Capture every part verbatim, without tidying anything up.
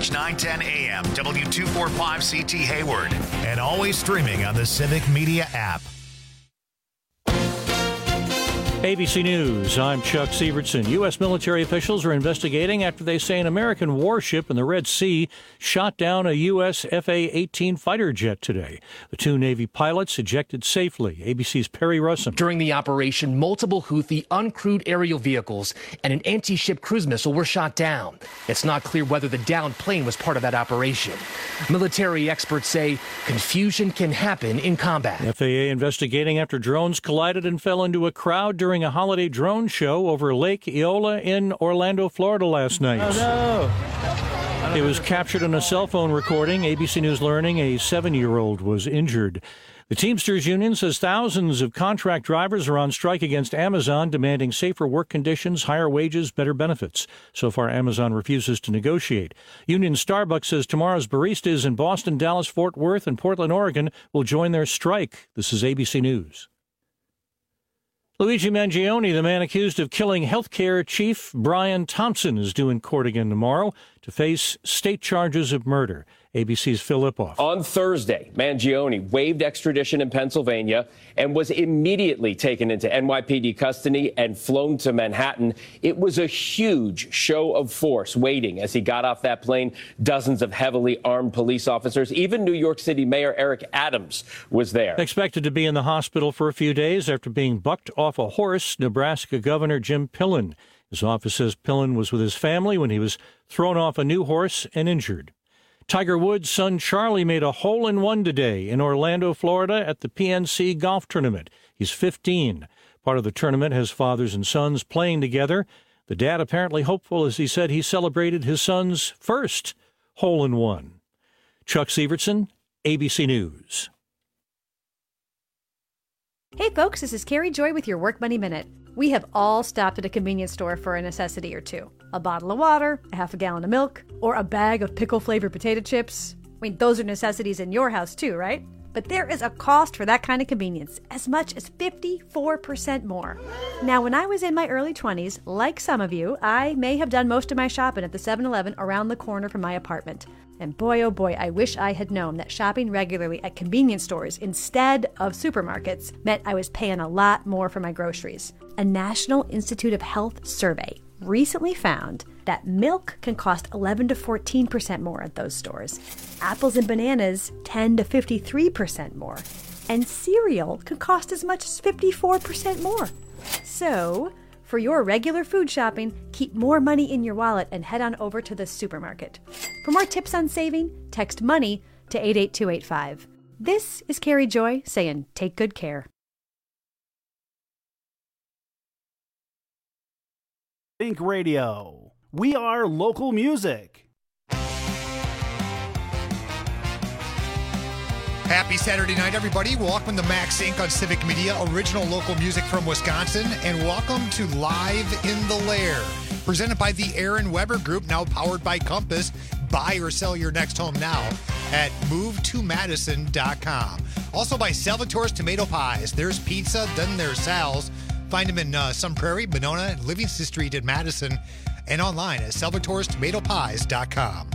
Watch nine ten A M, W two forty-five C T Hayward, and always streaming on the Civic Media app. A B C News, I'm Chuck Sievertson. U S military officials are investigating after they say an American warship in the Red Sea shot down a U S F A eighteen fighter jet today. The two Navy pilots ejected safely. A B C's Perry Russum. During the operation, multiple Houthi uncrewed aerial vehicles and an anti-ship cruise missile were shot down. It's not clear whether the downed plane was part of that operation. Military experts say confusion can happen in combat. The F A A investigating after drones collided and fell into a crowd during a holiday drone show over Lake Eola in Orlando, Florida last night. Oh, no. It was captured on a cell phone recording. A B C News learning a seven-year-old was injured. The Teamsters Union says thousands of contract drivers are on strike against Amazon, demanding safer work conditions, higher wages, better benefits. So far, Amazon refuses to negotiate. Union Starbucks says tomorrow's baristas in Boston, Dallas, Fort Worth, and Portland, Oregon will join their strike. This is A B C News. Luigi Mangione, the man accused of killing healthcare chief Brian Thompson, is due in court again tomorrow to face state charges of murder. A B C's Phil Lipoff. On Thursday, Mangione waived extradition in Pennsylvania and was immediately taken into N Y P D custody and flown to Manhattan. It was a huge show of force waiting as he got off that plane. Dozens of heavily armed police officers. Even New York City Mayor Eric Adams was there. Expected to be in the hospital for a few days after being bucked off a horse, Nebraska Governor Jim Pillen. His office says Pillen was with his family when he was thrown off a new horse and injured. Tiger Woods' son Charlie made a hole-in-one today in Orlando, Florida at the P N C Golf Tournament. He's fifteen. Part of the tournament has fathers and sons playing together. The dad apparently hopeful as he said he celebrated his son's first hole-in-one. Chuck Sievertson, A B C News. Hey folks, this is Carrie Joy with your Work Money Minute. We have all stopped at a convenience store for a necessity or two. A bottle of water, a half a gallon of milk, or a bag of pickle-flavored potato chips. I mean, those are necessities in your house too, right? But there is a cost for that kind of convenience, as much as fifty-four percent more. Now, when I was in my early twenties, like some of you, I may have done most of my shopping at the seven eleven around the corner from my apartment. And boy, oh boy, I wish I had known that shopping regularly at convenience stores instead of supermarkets meant I was paying a lot more for my groceries. A National Institute of Health survey recently found that milk can cost eleven to fourteen percent more at those stores. Apples and bananas ten to fifty-three percent more. And cereal can cost as much as fifty-four percent more. So, for your regular food shopping, keep more money in your wallet and head on over to the supermarket. For more tips on saving, text MONEY to eight eight two eight five. This is Carrie Joy saying take good care. Think Radio. We are local music. Happy Saturday night, everybody. Welcome to Max Incorporated on Civic Media, original local music from Wisconsin, and welcome to Live in the Lair, presented by the Aaron Weber Group, now powered by Compass. Buy or sell your next home now at move to madison dot com. Also by Salvatore's Tomato Pies. There's pizza, then there's Sal's. Find them in uh, Sun Prairie, Monona, Livingston Street in Madison, and online at salvatores tomato pies dot com.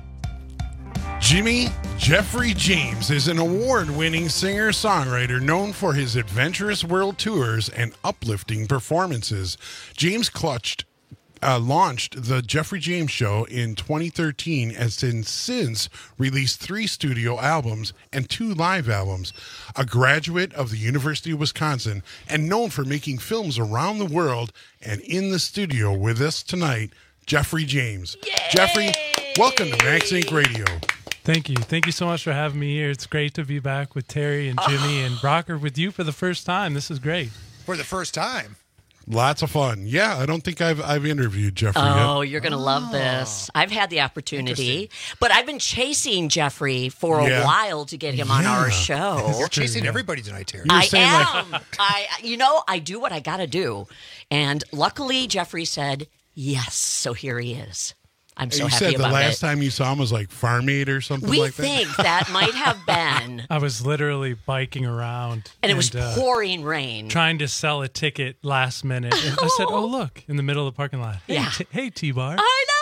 Jimmy Jeffrey James is an award-winning singer-songwriter known for his adventurous world tours and uplifting performances. James clutched Uh, launched the Jeffrey James Show in twenty thirteen and since, since released three studio albums and two live albums. A graduate of the University of Wisconsin and known for making films around the world and in the studio with us tonight, Jeffrey James. Yay! Jeffrey, welcome to Max Incorporated Radio. Thank you. Thank you so much for having me here. It's great to be back with Terry and Jimmy oh. and Rocker with you for the first time. This is great. For the first time? Lots of fun. Yeah, I don't think I've I've interviewed Jeffrey Oh, yet. you're going to oh. love this. I've had the opportunity, but I've been chasing Jeffrey for yeah. a while to get him yeah. on our show. You're chasing everybody tonight, Terry. I am. Like... I, you know, I do what I got to do. And luckily, Jeffrey said yes, so here he is. I'm so you happy said about the last it. time you saw him was like Farm Aid or something we like that? We think that might have been. I was literally biking around. And, and it was uh, pouring rain. Trying to sell a ticket last minute. And I said, oh, look, in the middle of the parking lot. Hey, yeah. t- hey T-Bar. I know.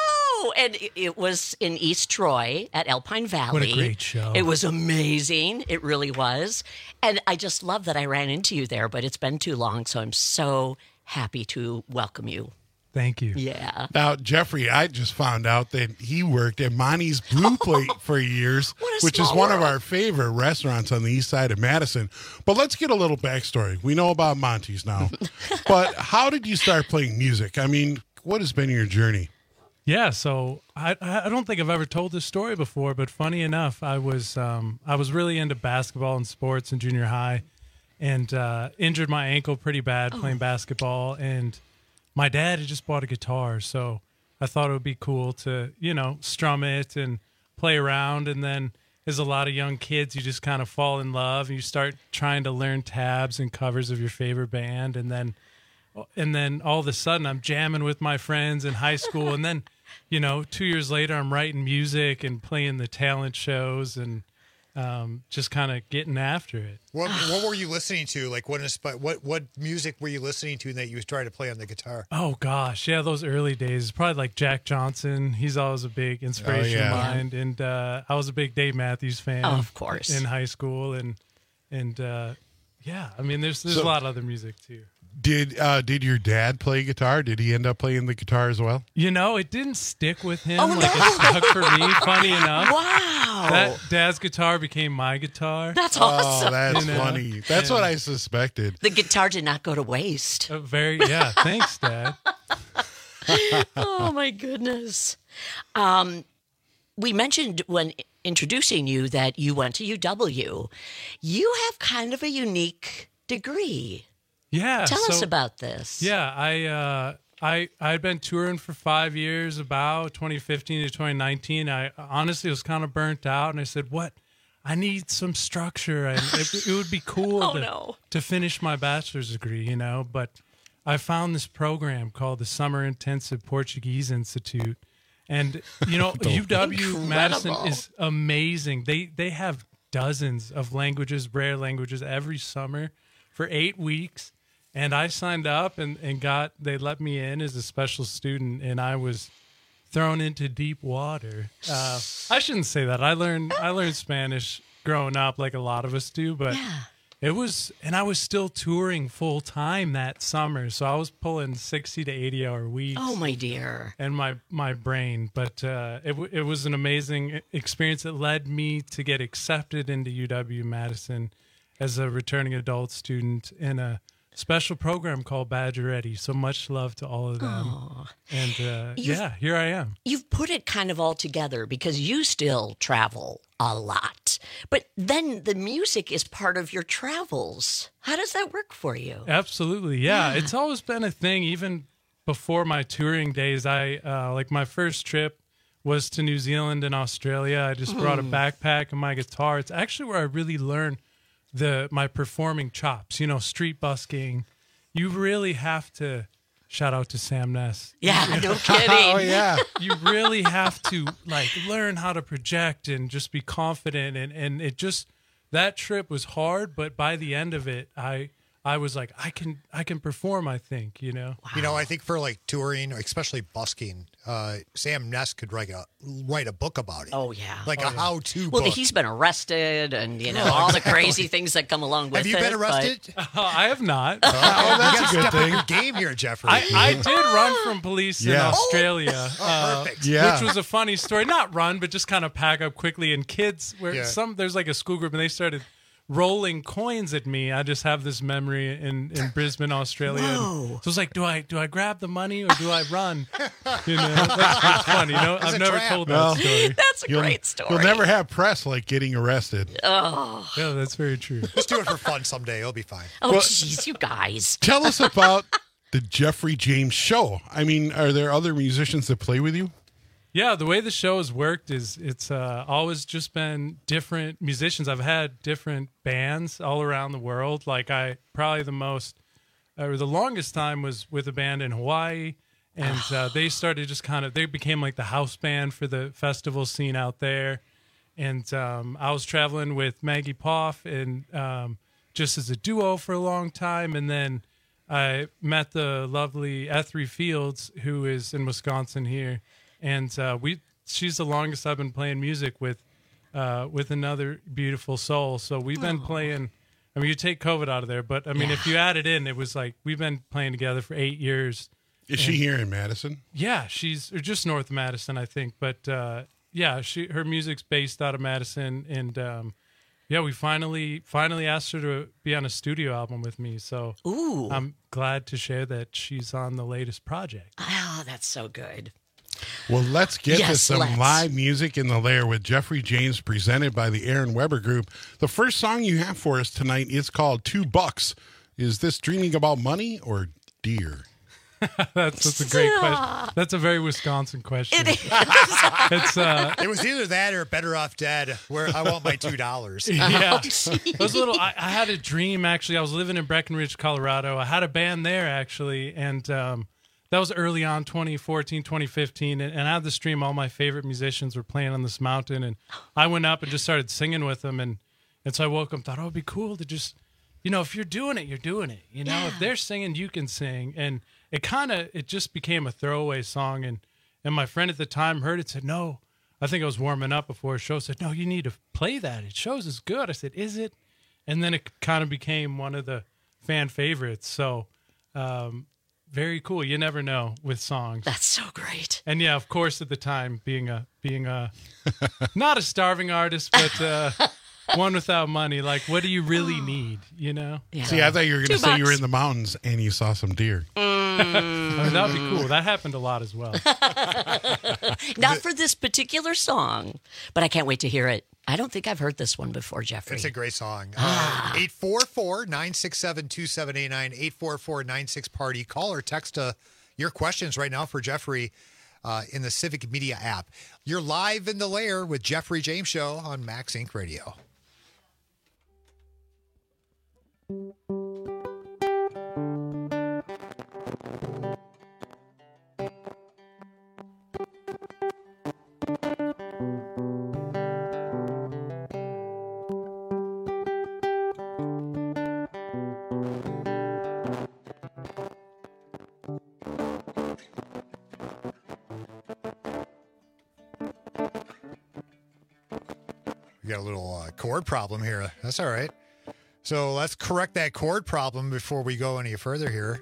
know, and it- it was in East Troy at Alpine Valley. What a great show. It was amazing. It really was. And I just love that I ran into you there, but it's been too long, so I'm so happy to welcome you. Thank you. Yeah. Now, Jeffrey, I just found out that he worked at Monty's Blue Plate for years, What a which is small one of world. our favorite restaurants on the east side of Madison. But let's get a little backstory. We know about Monty's now. But how did you start playing music? I mean, what has been your journey? Yeah, so I I don't think I've ever told this story before, but funny enough, I was um, I was really into basketball and sports in junior high, and uh, injured my ankle pretty bad playing basketball. And my dad had just bought a guitar, so I thought it would be cool to you know strum it and play around. And then, as a lot of young kids, you just kind of fall in love and you start trying to learn tabs and covers of your favorite band, and then. And then all of a sudden, I'm jamming with my friends in high school. And then, you know, two years later, I'm writing music and playing the talent shows and um, just kind of getting after it. What what were you listening to? Like what inspi- what what music were you listening to that you was trying to play on the guitar? Oh, gosh. Yeah, those early days. Probably like Jack Johnson. He's always a big inspiration Oh, yeah. of mine. And uh, I was a big Dave Matthews fan. Oh, of course. In high school. And, and uh, yeah, I mean, there's, there's So- a lot of other music, too. Did uh, did your dad play guitar? Did he end up playing the guitar as well? You know, it didn't stick with him Oh, like no. it stuck for me, funny enough. Wow. That dad's guitar became my guitar. That's Oh, awesome. that's You know? funny. That's Yeah. what I suspected. The guitar did not go to waste. Uh, very, yeah. Thanks, Dad. Oh, my goodness. Um, we mentioned when introducing you that you went to U W. You have kind of a unique degree. Yeah. Tell us so- about this. Yeah, I uh, I I'd been touring for five years, about twenty fifteen to twenty nineteen. I honestly was kind of burnt out, and I said, "What? I need some structure, and it, it would be cool Oh, to, no. to finish my bachelor's degree, you know." But I found this program called the Summer Intensive Portuguese Institute, and you know, U W Madison Incredible. is amazing. They they have dozens of languages, rare languages, every summer for eight weeks. And I signed up and, and got, they let me in as a special student, and I was thrown into deep water. Uh, I shouldn't say that. I learned, I learned Spanish growing up like a lot of us do, but Yeah. it was, and I was still touring full time that summer. So I was pulling sixty to eighty hour weeks. Oh, my dear. And my, my brain, but uh, it, w- it was an amazing experience that led me to get accepted into U W Madison as a returning adult student in a special program called Badger Ready. So much love to all of them. And uh, You've- yeah, here I am. You've put it kind of all together because you still travel a lot. But then the music is part of your travels. How does that work for you? Absolutely. Yeah. It's always been a thing. Even before my touring days, I uh, like my first trip was to New Zealand and Australia. I just brought a backpack and my guitar. It's actually where I really learned the my performing chops, you know, street busking. You really have to shout out to Sam Ness. Yeah, no kidding. Oh, yeah. You really have to like learn how to project and just be confident, and and it just that trip was hard, but by the end of it, I I was like, I can I can perform, I think, you know. You know, I think for like touring, especially busking, uh, Sam Ness could write a write a book about it. Oh, yeah. like a how-to Well, book. he's been arrested and, you know, Oh, all the exactly. crazy things that come along with Have you it. been but- arrested? Uh, I have not. oh, that's you a gotta good step thing. up your game here, Jeffrey. I, I did run from police in Yeah. Australia. uh, Perfect. Yeah. Which was a funny story. Not run, but just kind of pack up quickly. And kids, where Yeah. some there's like a school group, and they started rolling coins at me. I just have this memory in, in Brisbane, Australia. And Whoa. so it's like, do I do I grab the money or do I run? You know, that's, that's funny. You know, It's I've a never trap. told Well, that story. That's a You'll, great story. you'll never have press like getting arrested. Oh, Yeah, that's very true. Just do it for fun someday. It'll be fine. oh, Well- jeez, you guys. Tell us about the Jeffrey James Show. I mean, are there other musicians that play with you? Yeah, the way the show has worked is it's uh, always just been different musicians. I've had different bands all around the world. Like I probably the most, or the longest time was with a band in Hawaii, and uh, they started just kind of they became like the house band for the festival scene out there. And um, I was traveling with Maggie Poff and um, just as a duo for a long time, and then I met the lovely Ethry Fields, who is in Wisconsin here. and uh, we she's the longest I've been playing music with uh, with another beautiful soul. So we've been Oh. playing. I mean, you take COVID out of there, but I mean, Yeah. if you add it in, it was like we've been playing together for eight years. Is she here in Madison? Yeah, she's or just north of Madison, I think. But uh, yeah, she her music's based out of Madison, and um, yeah, we finally finally asked her to be on a studio album with me. So Ooh. I'm glad to share that she's on the latest project. Oh, that's so good. Well, let's get to Yes, some let's. live music in the lair with Jeffrey James, presented by the Aaron Weber Group. The first song you have for us tonight is called Two Bucks. Is this dreaming about money or deer? that's, that's a great question. That's a very Wisconsin question. It is. It's uh, It was either that or Better Off Dead, where I want my two dollars. yeah. Oh, It was a little. I, I had a dream actually. I was living in Breckenridge, Colorado. I had a band there actually, and um, that was early on, twenty fourteen, twenty fifteen. And, and I had this dream. All my favorite musicians were playing on this mountain, and I went up and just started singing with them. And and so I woke up, and thought, oh, it'd be cool to just, you know, if you're doing it, you're doing it. You know, Yeah. if they're singing, you can sing. And it kind of it just became a throwaway song. And and my friend at the time heard it, said, no. I think I was warming up before a show. Said, no, you need to play that. It shows it's good. I said, is it? And then it kind of became one of the fan favorites. So um, very cool. You never know with songs. That's so great. And yeah, of course, at the time, being a being a not a starving artist, but uh, one without money. Like, what do you really need? You know? Yeah. See, I thought you were going to Two say you were bucks. in the mountains and you saw some deer. I mean, that would be cool. That happened a lot as well. Not for this particular song, but I can't wait to hear it. I don't think I've heard this one before, Jeffrey. It's a great song. Uh, eight four four, nine six seven, two seven eight nine, eight four four, nine six party. Call or text uh, your questions right now for Jeffrey uh, in the Civic Media app. You're live in the lair with Jeffrey James Show on Max Inc Radio. We got a little uh, chord problem here. That's all right. So let's correct that chord problem before we go any further here.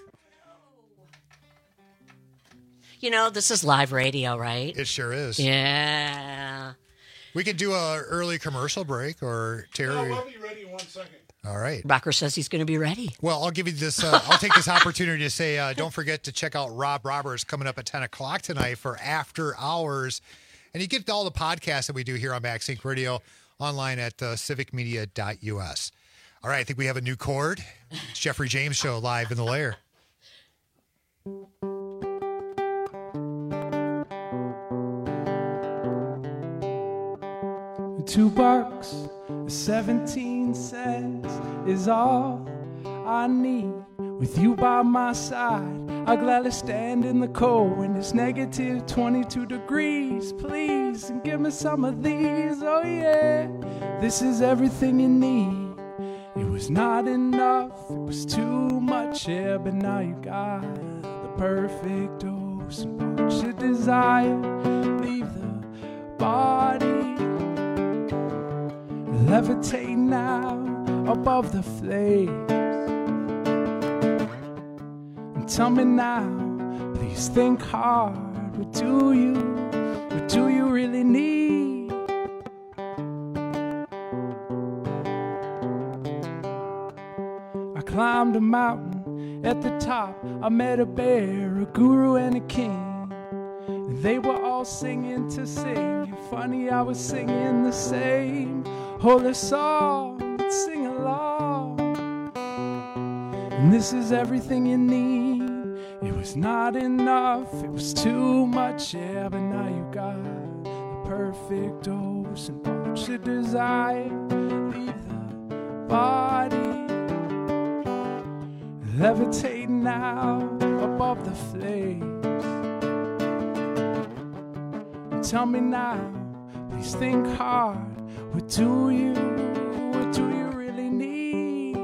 You know, this is live radio, right? It sure is. Yeah. We could do a early commercial break, or Terry. I'll be ready in one second. All right. Rocker says he's going to be ready. Well, I'll give you this. Uh, I'll take this opportunity to say, uh, don't forget to check out Rob Roberts coming up at ten o'clock tonight for After Hours. And you get all the podcasts that we do here on Max Inc Radio online at uh, civic media dot u s. All right, I think we have a new chord. It's Jeffrey James Show live in the lair. Two bucks, seventeen cents is all I need. With you by my side, I'll gladly stand in the cold when it's negative twenty-two degrees. Please, and give me some of these. Oh yeah, this is everything you need. It was not enough, it was too much, yeah, but now you got the perfect dose. And what you desire, leave the body levitate now above the flames. And tell me now, please think hard. What do you, what do you really need? I climbed a mountain. At the top, I met a bear, a guru, and a king. And they were all singing to sing. And funny, I was singing the same holy song, sing along. And this is everything you need. It was not enough, it was too much, yeah, but now you got the perfect dose. And what you desire, leave the body levitate now above the flames. And tell me now, please think hard. What do you, what do you really need?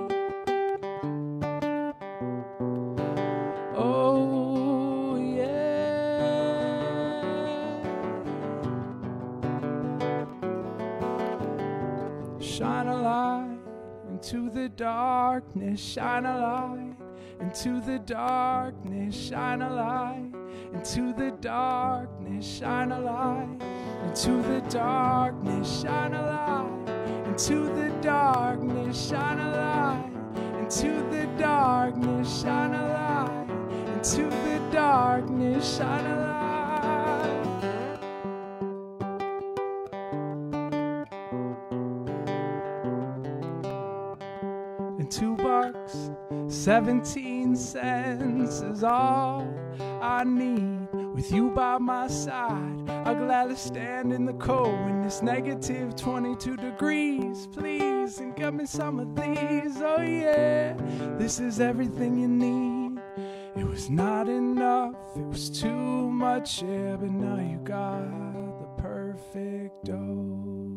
Oh, yeah. shine a light into the darkness, shine a light into the darkness, shine a light into the darkness, shine a light into the darkness, shine a light into the darkness, shine a light into the darkness, shine a light into the darkness, shine a light. And two bucks, seventeen cents is all I need. With you by my side, I'll gladly stand in the cold when it's negative twenty-two degrees. Please, and get me some of these. Oh yeah, this is everything you need. It was not enough, it was too much, yeah, but now you got the perfect dose.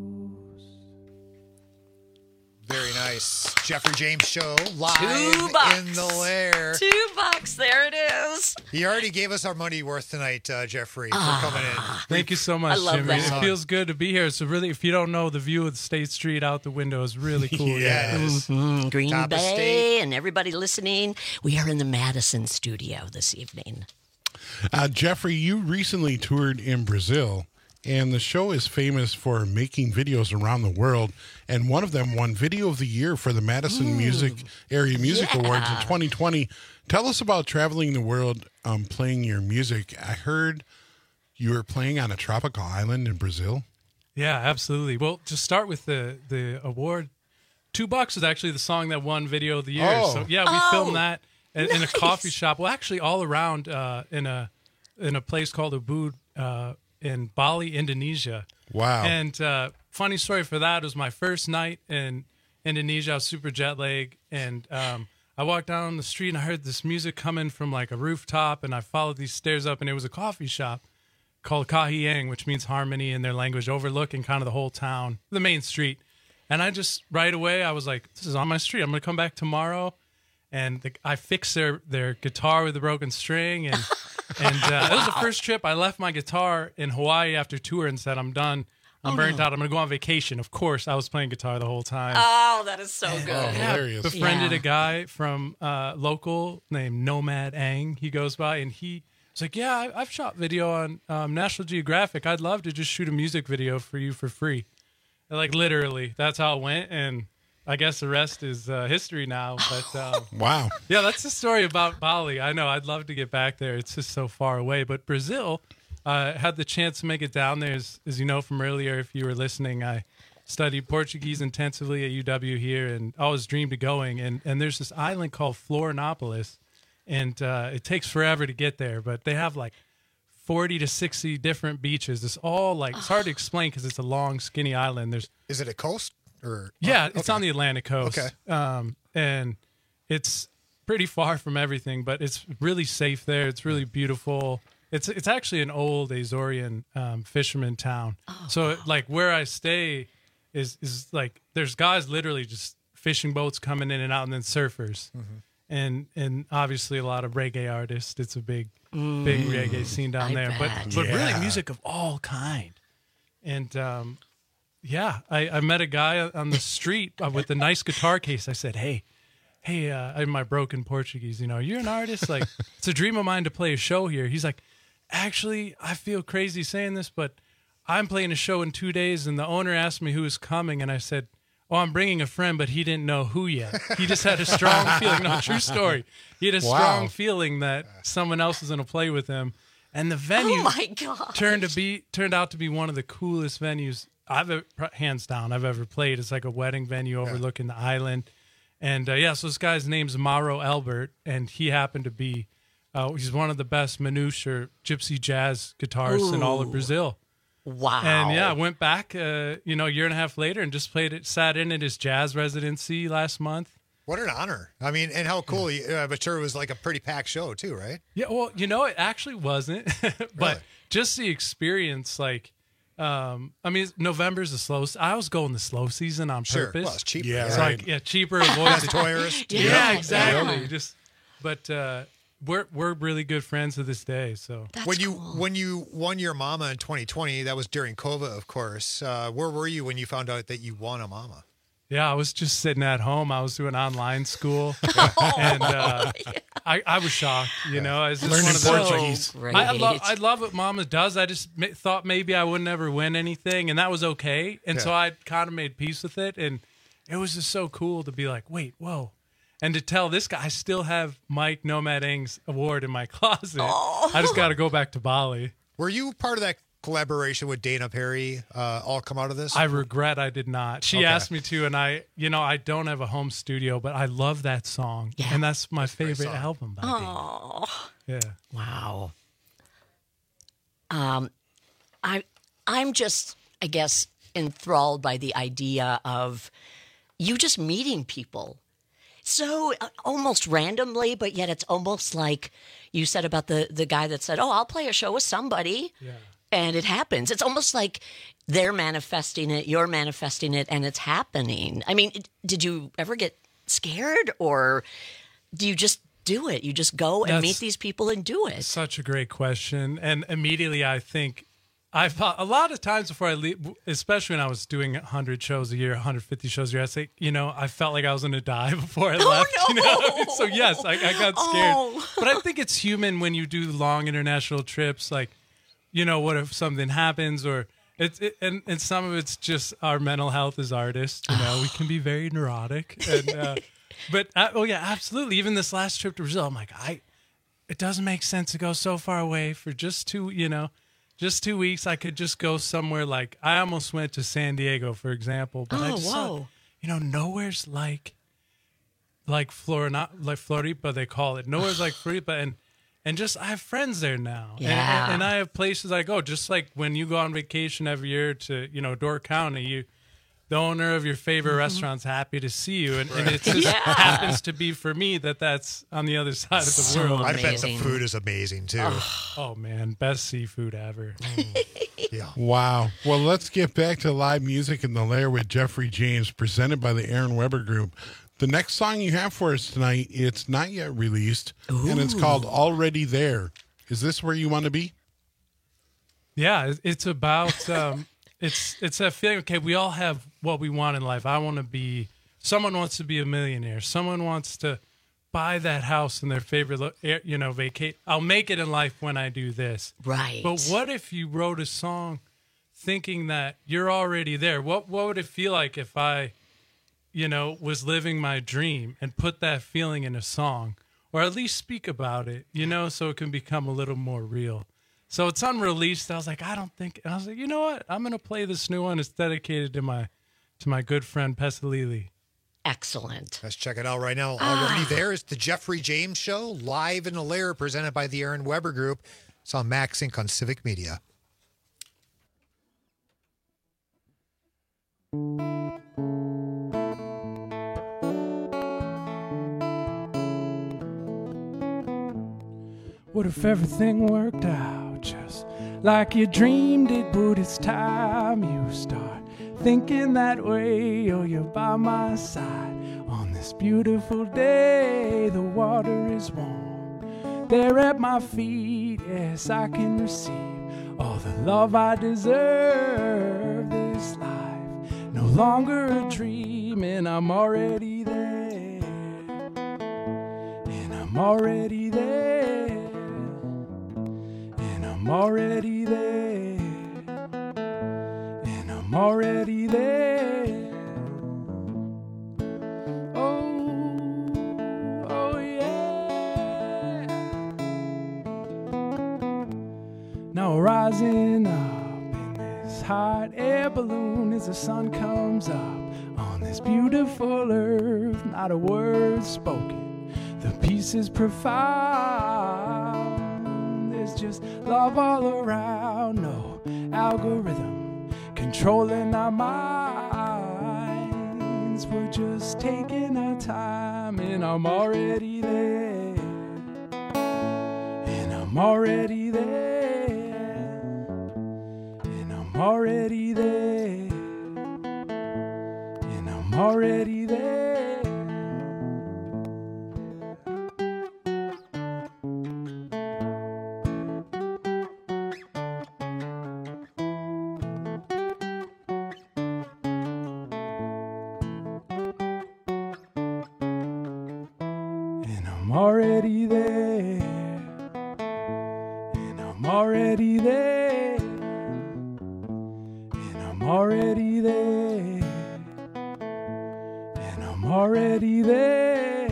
Very nice. Jeffrey James Show, live Two bucks. in the lair. Two bucks. There it is. He already gave us our money worth tonight, uh, Jeffrey, for Ah. coming in. Thank you so much, I love Jimmy. that. It feels good to be here. So really, if you don't know, the view of State Street out the window is really cool. Yeah, it is. Mm, Green Top of Bay state. and everybody listening. We are in the Madison studio this evening. Uh, Jeffrey, you recently toured in Brazil, and the show is famous for making videos around the world. And one of them won Video of the Year for the Madison Music Area Music yeah. Awards in twenty twenty. Tell us about traveling the world um, playing your music. I heard you were playing on a tropical island in Brazil. Yeah, absolutely. Well, to start with the the award, Two Bucks is actually the song that won Video of the Year. Oh. So yeah, we Oh, filmed that in, in a nice. coffee shop. Well, actually, all around uh, in a in a place called Ubud uh, in Bali, Indonesia. Wow. And uh, funny story for that was my first night in Indonesia. I was super jet lagged, and um, I walked down the street and I heard this music coming from like a rooftop, and I followed these stairs up, and it was a coffee shop called Kahiyang, which means harmony in their language, overlooking kind of the whole town, the main street. And I just right away I was like, this is on my street. I'm gonna come back tomorrow. And the, I fixed their their guitar with a broken string, and and uh, it was the first trip. I left my guitar in Hawaii after tour and said, I'm done. I'm Oh, burnt no. out. I'm gonna go on vacation. Of course, I was playing guitar the whole time. Oh, that is so good. Oh, hilarious. Befriended Yeah. a guy from uh, local named Nomad Ang. He goes by, and he was like, "Yeah, I, I've shot video on um, National Geographic. I'd love to just shoot a music video for you for free." And, like literally, that's how it went, and I guess the rest is uh, history now. But um, Wow. yeah, that's the story about Bali. I know I'd love to get back there. It's just so far away. But Brazil, uh, had the chance to make it down there. As, as you know from earlier, if you were listening, I studied Portuguese intensively at U W here, and always dreamed of going. And and there's this island called Florianopolis, and uh, it takes forever to get there, but they have like forty to sixty different beaches. It's all like it's hard to explain because it's a long, skinny island. There's Is it a coast? Or yeah, oh, it's okay. on the Atlantic coast. Okay. Um, and it's pretty far from everything, but it's really safe there. It's really beautiful. It's it's actually an old Azorean um, fisherman town. Oh, so wow. like where I stay is is like there's guys literally just fishing boats coming in and out, and then surfers. Mm-hmm. And and obviously a lot of reggae artists. It's a big big reggae scene down I there. But bet. but really Yeah. music of all kind. And um, yeah, I, I met a guy on the street uh, with a nice guitar case. I said, "Hey, hey," uh, in my broken Portuguese, you know, "You're an artist. Like, it's a dream of mine to play a show here." He's like, "Actually, I feel crazy saying this, but I'm playing a show in two days, and the owner asked me who was coming, and I said, oh, I'm bringing a friend, but he didn't know who yet. He just had a strong feeling. No, true story. He had a Wow. strong feeling that someone else was going to play with him, and the venue Oh my god! turned to be turned out to be one of the coolest venues I've ever, hands down I've ever played. It's like a wedding venue overlooking the island, and uh, yeah. So this guy's name's Mauro Albert, and he happened to be uh, he's one of the best manouche or gypsy jazz guitarists in all of Ooh. Brazil. Wow. And yeah, I went back, uh, you know, a year and a half later, and just played it. Sat in at his jazz residency last month. What an honor. I mean, and how cool. You, uh, but sure, it was like a pretty packed show, too, right? Yeah, well, you know, it actually wasn't, but Really? just the experience, like, um, I mean, November's the slow. I was going the slow season on Sure. purpose. Well, it's cheaper. Yeah, It's right. like, yeah, cheaper, avoid the tourist. Yeah. Yeah, Yeah. exactly. Just, but uh, we're we're really good friends to this day. So That's when you cool. when you won your mama in twenty twenty, that was during COVID, of course. Uh, where were you when you found out that you won a mama? Yeah, I was just sitting at home. I was doing online school, and uh, I, I was shocked. You know, I was just Learning one of those. Portuguese. Like, I, I, love, I love what Mama does. I just ma- thought maybe I would never win anything, and that was okay. And Yeah. so I kind of made peace with it, and it was just so cool to be like, wait, whoa. And to tell this guy, I still have Mike Nomad Eng's award in my closet. Oh. I just got to go back to Bali. Were you part of that collaboration with Dana Perry uh, all come out of this? I regret I did not. She Okay. asked me to, and I, you know, I don't have a home studio, but I love that song, Yeah. and that's my a great favorite song. album by Oh, Dana. Yeah. wow. Um, I, I'm just, I guess, enthralled by the idea of you just meeting people so uh, almost randomly, but yet it's almost like you said about the the guy that said, "Oh, I'll play a show with somebody." Yeah. And it happens. It's almost like they're manifesting it, you're manifesting it, and it's happening. I mean, it- did you ever get scared, or do you just do it? You just go and That's- meet these people and do it. Such a great question. And immediately I think I thought a lot of times before I leave, especially when I was doing one hundred shows a year, one hundred fifty shows a year, I say, you know, I felt like I was going to die before I left. You know? So yes, I, I got scared. Oh. But I think it's human when you do long international trips. Like, you know, what if something happens, or it's it, and and some of it's just our mental health as artists. You know, we can be very neurotic. And uh, but uh, oh yeah, absolutely. Even this last trip to Brazil, I'm like, I it doesn't make sense to go so far away for just two. You know. Just two weeks, I could just go somewhere like I almost went to San Diego, for example. But I Oh, just whoa. thought, you know, nowhere's like like Florida, like Floripa, they call it. Nowhere's like Floripa, and and just I have friends there now. And- Yeah. and, and I have places I go. Just like when you go on vacation every year to you know Door County, you the owner of your favorite restaurant's happy to see you, and, and it just Yeah. happens to be for me that that's on the other side of the So world. I bet the Amazing. food is amazing too. Oh man, best seafood ever. Yeah. Wow. Well, let's get back to live music in the Lair with Jeffrey James, presented by the Aaron Weber Group. The next song you have for us tonight, it's not yet released, and it's called Already There. Is this where you want to be? Yeah, it- it's about um, it's it's that feeling. Okay, we all have what we want in life. I want to be. Someone wants to be a millionaire. Someone wants to buy that house in their favorite, lo- air- you know, vacate. I'll make it in life when I do this. Right. But what if you wrote a song thinking that you're already there? What what would it feel like if I, you know, was living my dream and put that feeling in a song, or at least speak about it, you know, so it can become a little more real. So it's unreleased. I was like, I don't think. And I was like, you know what? I'm gonna play this new one. It's dedicated to my to my good friend Pesalili. Excellent. Let's check it out right now. Already there is the Jeffrey James Show, live in the Lair, presented by the Aaron Weber Group. It's on Max Inc on Civic Media. What if everything worked out just like you dreamed it would? It's time you start thinking that way. Oh, you're by my side on this beautiful day. The water is warm there at my feet. Yes, I can receive all the love I deserve. This life no longer a dream, and I'm already there. And I'm already there. And I'm already there. And I'm already there. Oh, oh yeah. Now rising up in this hot air balloon as the sun comes up on this beautiful earth. Not a word spoken, the peace is profound. There's just love all around, no algorithm controlling our minds. We're just taking our time, and I'm already there. And I'm already there. And I'm already there. And I'm already there. I'm already there. And I'm already there. And I'm already there. And I'm already there.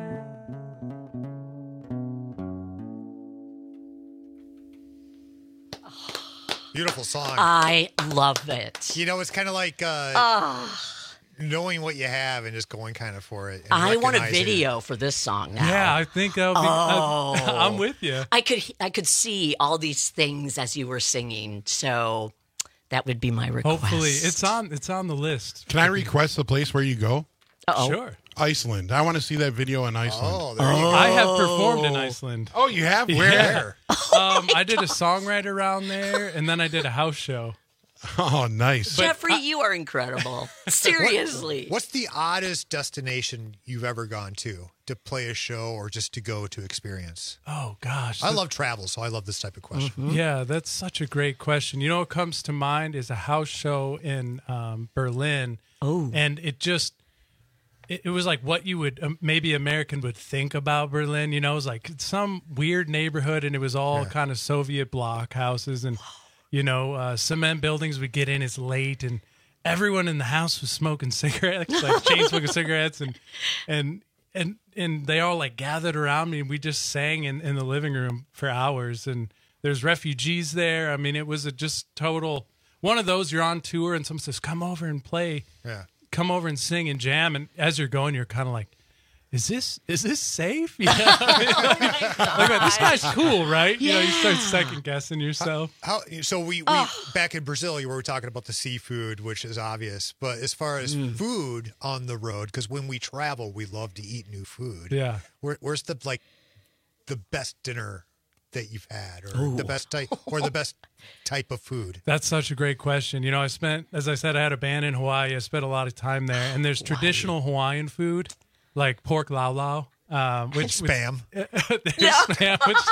Beautiful song. I love it. You know, it's kind of like uh, Ah. knowing what you have and just going kind of for it. and I want a recognizing video for this song now. Yeah, I think that'll be. Oh. I, I'm with you. I could I could see all these things as you were singing, so that would be my request. Hopefully, it's on. It's on the list. Can I request the place where you go? Uh-oh. Sure. Iceland. I want to see that video in Iceland. Oh, there you go. I have performed in Iceland. Oh, you have? Where? Yeah. um, I did a songwriter round there, and then I did a house show. Oh, nice. Jeffrey, you are incredible. Seriously. What's the oddest destination you've ever gone to to play a show or just to go to experience? Oh gosh, I love travel, so I love this type of question. Mm-hmm. Yeah, that's such a great question. You know what comes to mind is a house show in um, Berlin. Oh, and it just it, it was like what you would um, maybe American would think about Berlin. You know, it was like some weird neighborhood, and it was all Yeah. kind of Soviet bloc houses and. You know, uh, cement buildings we get in, it's late, and everyone in the house was smoking cigarettes, like chain smoking cigarettes, and and and and they all like gathered around me, and we just sang in, in the living room for hours. And there's refugees there. I mean, it was a just total one of those. You're on tour, and someone says, "Come over and play, Yeah. come over and sing and jam." And as you're going, you're kind of like. Is this is this safe? Yeah, I mean, like, like, this guy's cool, right? You know, you start second guessing yourself. How so we, we back in Brazil we were talking about the seafood, which is obvious, but as far as Mm. food on the road, because when we travel we love to eat new food. Yeah. Where, where's the like the best dinner that you've had, or Ooh. the best type or the best type of food? That's such a great question. You know, I spent, as I said, I had a band in Hawaii. I spent a lot of time there, and there's traditional Hawaiian food like pork lau lau, um, which Spam. Which, there's spam, which,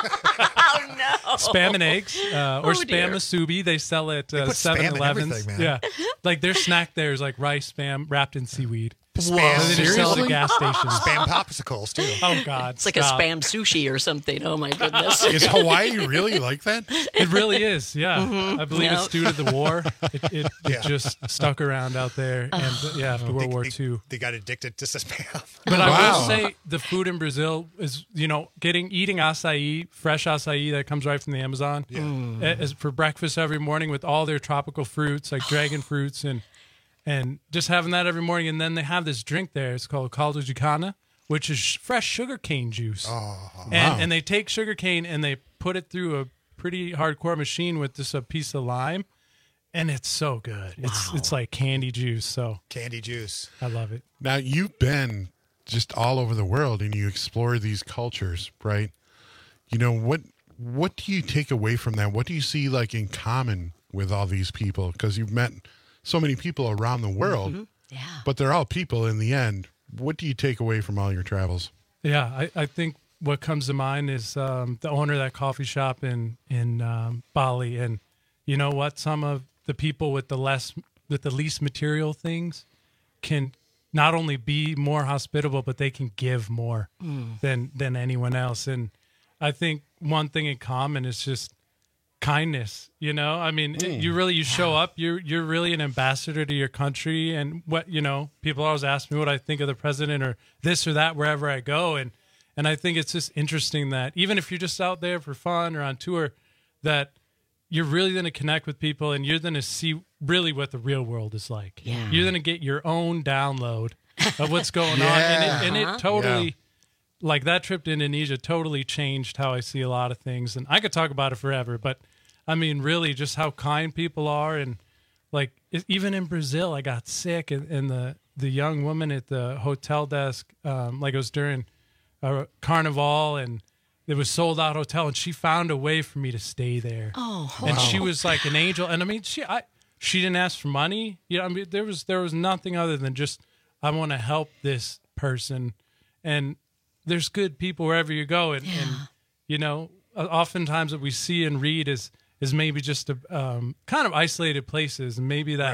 oh no, spam and eggs, uh, or Oh, spam dear. musubi. They sell at They uh, put spam in seven elevens. everything, man. Yeah, like their snack there is like rice spam wrapped in seaweed. Spam. And they just sell it Seriously? at gas stations. Spam popsicles too. Oh God, it's like stop. a spam sushi or something. Oh my goodness. Is Hawaii really like that? It really is, yeah. I believe Yeah. it's due to the war. It, it, it Yeah. just stuck around out there, and uh, yeah, after World They- War they, Two. They got addicted to spam. But I Wow. will say the food in Brazil is, you know, getting eating acai, fresh acai that comes right from the Amazon, Yeah. as for breakfast every morning with all their tropical fruits like dragon fruits and and just having that every morning. And then they have this drink there. It's called caldo de cana, which is sh- fresh sugarcane juice. Oh, and, wow. and they take sugarcane and they put it through a pretty hardcore machine with just a piece of lime, and it's so good. It's it's like candy juice. So candy juice. I love it. Now, you've been just all over the world and you explore these cultures, right? You know, what what do you take away from that? What do you see like in common with all these people? Because you've met so many people around the world, Mm-hmm. Yeah. but they're all people in the end. What do you take away from all your travels? Yeah, I, I think what comes to mind is um, the owner of that coffee shop in in um, Bali, and you know what? Some of the people with the less with the least material things can not only be more hospitable, but they can give more Mm. than than anyone else. And I think one thing in common is just kindness. You know, I mean, Mm. you really you show up. You're you're really an ambassador to your country, and what you know. People always ask me what I think of the president or this or that wherever I go, and and I think it's just interesting that even if you're just out there for fun or on tour, that you're really going to connect with people, and you're going to see really what the real world is like. Yeah. You're going to get your own download of what's going Yeah. on, and it, and Uh-huh. it totally. Yeah. Like that trip to Indonesia totally changed how I see a lot of things. And I could talk about it forever, but I mean, really just how kind people are. And like, e- even in Brazil, I got sick and, and the, the young woman at the hotel desk, um, like it was during a carnival and it was sold out hotel, and she found a way for me to stay there. Oh, And she was like an angel. And I mean, she, I, she didn't ask for money. You know, I mean, there was, there was nothing other than just, I want to help this person. And there's good people wherever you go, and, and you know, oftentimes what we see and read is is maybe just a, um, kind of isolated places, and maybe that Right.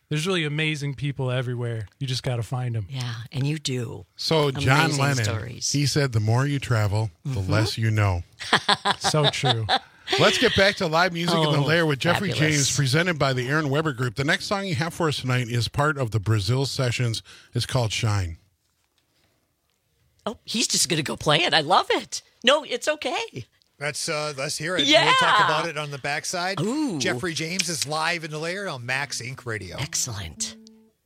there's really amazing people everywhere. You just got to find them. Yeah, and you do. So John Amazing Lennon, stories. he said, the more you travel, the Mhm. less you know. So true. Let's get back to live music in the Oh, lair with Jeffrey fabulous. James, presented by the Aaron Weber Group. The next song you have for us tonight is part of the Brazil sessions. It's called Shine. Oh, he's just going to go play it. I love it. No, it's okay. Let's uh, let's hear it. Yeah. We'll talk about it on the backside. Ooh. Jeffrey James is live in the lair on Max Inc Radio. Excellent.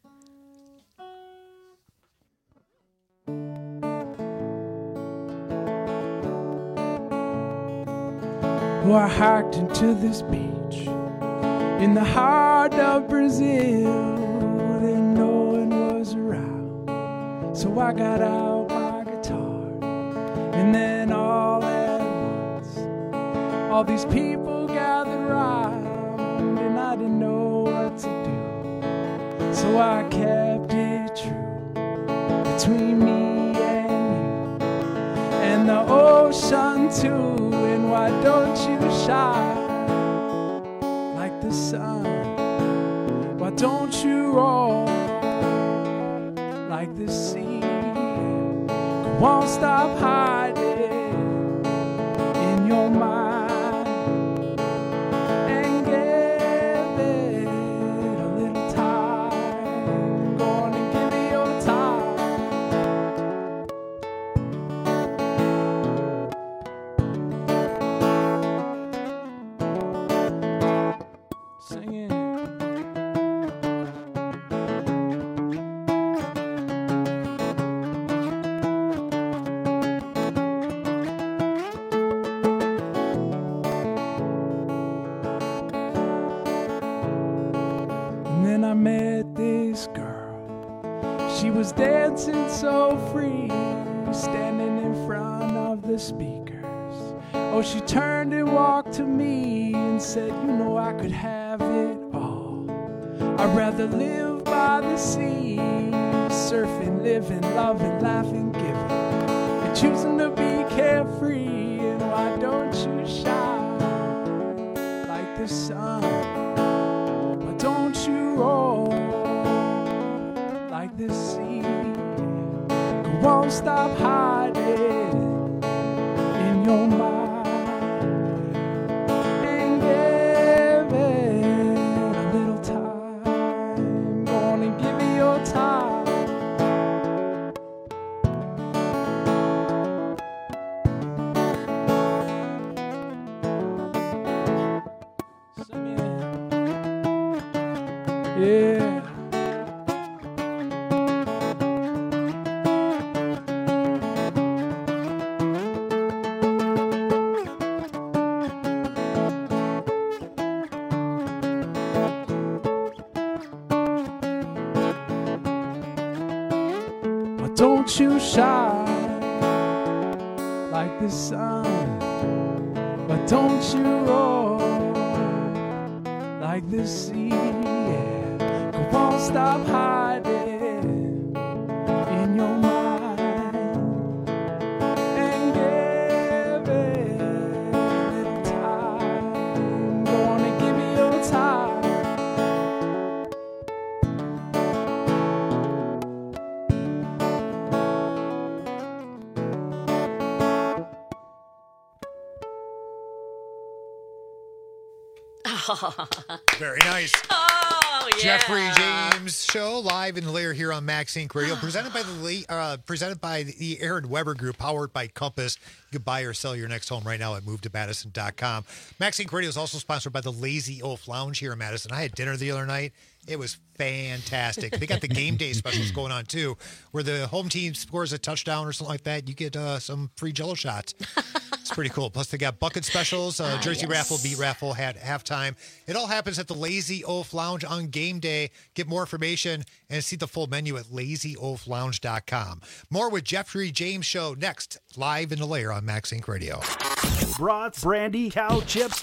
Well, I hiked into this beach in the heart of Brazil. Then no one was around, so I got out my guitar. And then all at once, all these people gathered round, and I didn't know what to do. So I kept it true between me and you, and the ocean too. And why don't you shine like the sun? Why don't you roll like the sea? Go on, stop hiding in your mind and give it a little time. Go on and give it your time. Singing. And then I met this girl. She was dancing so free, standing in front of the speakers. Oh, she turned and walked to me and said, you know, I could have it all. I'd rather live by the sea, surfing, living, loving, laughing, giving, and choosing to be carefree. And why don't you shine like the sun? Why don't you roll like the sea? Go on, stop hiding in your mind. Yeah. Why don't you shine like the sun? Why don't you roll like the sea? Yeah. Go on, stop hiding in your mind and give it a little time. Go on and give me your time. Very nice. Oh, yeah. Jeffrey James Show live in the lair here on Max Inc Radio, presented by the uh, presented by the Aaron Weber Group, powered by Compass. You can buy or sell your next home right now at move to madison dot com. Max Inc Radio is also sponsored by the Lazy Oaf Lounge here in Madison. I had dinner the other night. It was fantastic. They got the game day specials going on too, where the home team scores a touchdown or something like that. You get uh, some free Jello shots. It's pretty cool. Plus, they got bucket specials, uh, Ah, jersey yes. raffle, beat raffle, at halftime. It all happens at the Lazy Oaf Lounge on game day. Get more information and see the full menu at lazy oaf lounge dot com. More with Jeffrey James Show next, live in the lair on Max Inc Radio. Brats, brandy, cow chips,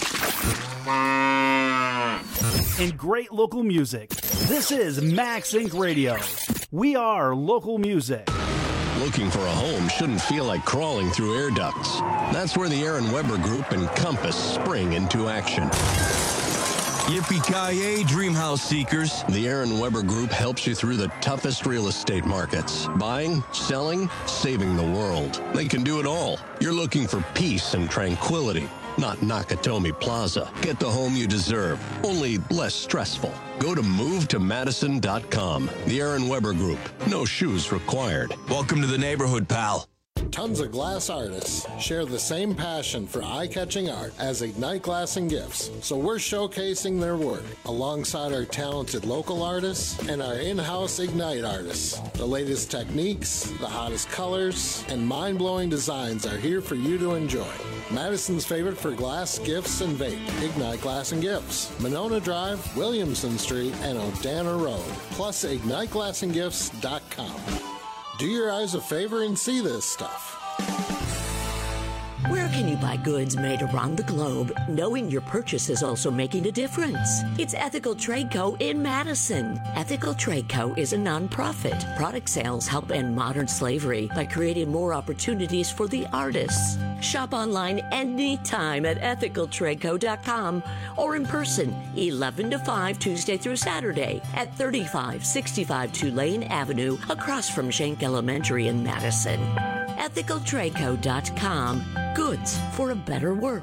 and great local music. This is Max Inc Radio. We are local music. Looking for a home shouldn't feel like crawling through air ducts. That's where the Aaron Weber Group and Compass spring into action. Yippee-ki-yay, dream house seekers. The Aaron Weber Group helps you through the toughest real estate markets. Buying, selling, saving the world. They can do it all. You're looking for peace and tranquility, not Nakatomi Plaza. Get the home you deserve, only less stressful. Go to move to madison dot com. The Aaron Weber Group. No shoes required. Welcome to the neighborhood, pal. Tons of glass artists share the same passion for eye-catching art as Ignite Glass and Gifts, so we're showcasing their work alongside our talented local artists and our in-house Ignite artists. The latest techniques, the hottest colors, and mind-blowing designs are here for you to enjoy. Madison's favorite for glass, gifts, and vape, Ignite Glass and Gifts, Monona Drive, Williamson Street, and Odana Road, plus ignite glass and gifts dot com. Do your eyes a favor and see this stuff. Where can you buy goods made around the globe, knowing your purchase is also making a difference? It's Ethical Trade Co. in Madison. Ethical Trade Co. is a nonprofit. Product sales help end modern slavery by creating more opportunities for the artists. Shop online anytime at ethical trade co dot com or in person, eleven to five, Tuesday through Saturday at thirty-five sixty-five Tulane Avenue, across from Schenck Elementary in Madison. ethical trade co dot com. Goods for a better world.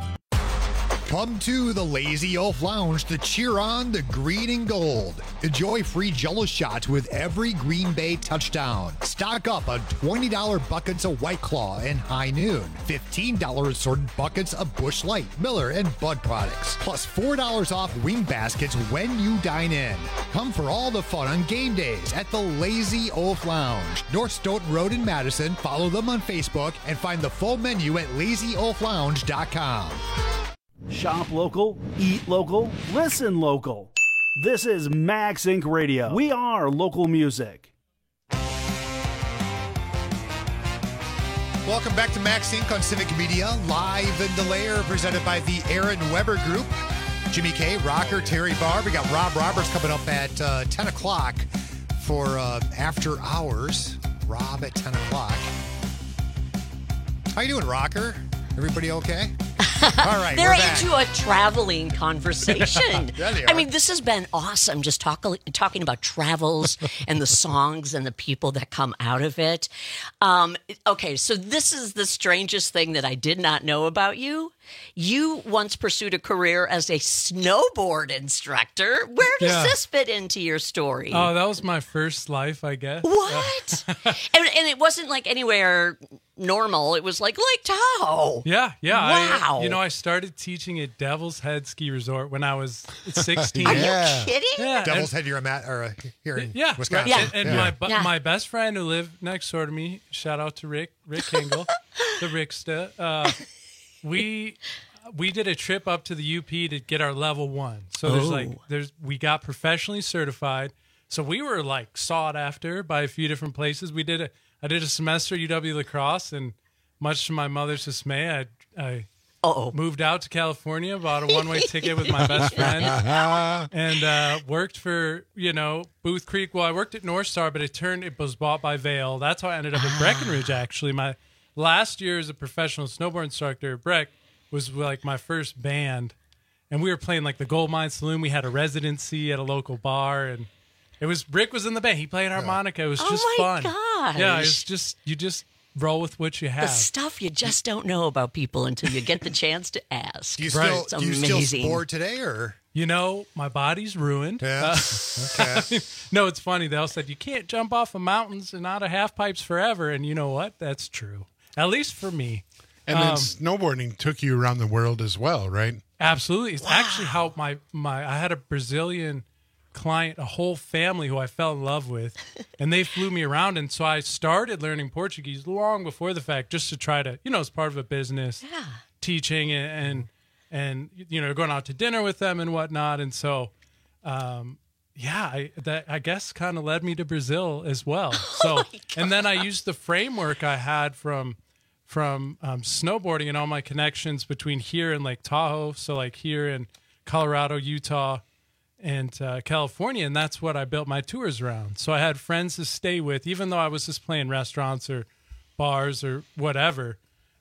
Come to the Lazy Oaf Lounge to cheer on the green and gold. Enjoy free Jell-O shots with every Green Bay touchdown. Stock up on twenty dollars buckets of White Claw and High Noon. fifteen dollars assorted buckets of Busch Light, Miller, and Bud products. Plus four dollars off wing baskets when you dine in. Come for all the fun on game days at the Lazy Oaf Lounge. North Stoughton Road in Madison. Follow them on Facebook and find the full menu at lazy oaf lounge dot com. Shop local, eat local, listen local. This is Max Inc Radio. We are local music. Welcome back to Max Incorporated on Civic Media, live in the lair, presented by the Aaron Weber Group. Jimmy K, Rocker, Terry Barr. We got Rob Roberts coming up at uh, ten o'clock for uh, After Hours. Rob at ten o'clock. How you doing, Rocker? Everybody okay? All right, They're we're back. into a traveling conversation. Yeah, they I are. mean, this has been awesome, just talk, talking about travels and the songs and the people that come out of it. Um, okay, so this is the strangest thing that I did not know about you. You once pursued a career as a snowboard instructor. Where does Yeah. this fit into your story? Oh, that was my first life, I guess. What? and, and it wasn't like anywhere normal. It was like Lake Tahoe. Yeah, yeah. Wow. I, you know, I started teaching at Devil's Head Ski Resort when I was sixteen. Are Yeah. you kidding? Yeah, Devil's and- Head, you're a mat, or a, here in Yeah, Wisconsin. Yeah. And, and Yeah. my bu- Yeah. my best friend who lived next door to me, shout out to Rick, Rick Hingle, the Ricksta. Uh, we we did a trip up to the U P to get our level one. So there's like Oh. there's we got professionally certified. So we were like sought after by a few different places. We did a I did a semester at U W La Crosse, and much to my mother's dismay, I I Uh-oh. moved out to California, bought a one-way ticket with my best friend, and uh, worked for, you know, Booth Creek. Well, I worked at North Star, but it turned, it was bought by Vail. That's how I ended up at Breckenridge, actually. My last year as a professional snowboard instructor at Breck was like my first band, and we were playing like the Gold Mine Saloon. We had a residency at a local bar, and it was, Rick was in the band. He played harmonica. It was Oh just my fun. gosh. Yeah, it's just, you just roll with what you The have. stuff you just don't know about people until you get the chance to ask. Do you Right. still, It's do you still amazing. sport today, or? You know, my body's ruined. Yeah. Uh, Okay. no, it's funny. They all said you can't jump off of mountains and out of half pipes forever. And you know what? That's true. At least for me. And then Um, snowboarding took you around the world as well, right? Absolutely. It's actually how my, my I had a Brazilian client, a whole family who I fell in love with, and they flew me around. And so I started learning Portuguese long before the fact, just to try to, you know, as part of a business, Yeah. teaching and, and, and, you know, going out to dinner with them and whatnot. And so, um, yeah, I, that I guess kind of led me to Brazil as well. So, and then I used the framework I had from, from um, snowboarding and all my connections between here and Lake Tahoe. So like here in Colorado, Utah, and uh, California, and that's what I built my tours around. So I had friends to stay with, even though I was just playing restaurants or bars or whatever.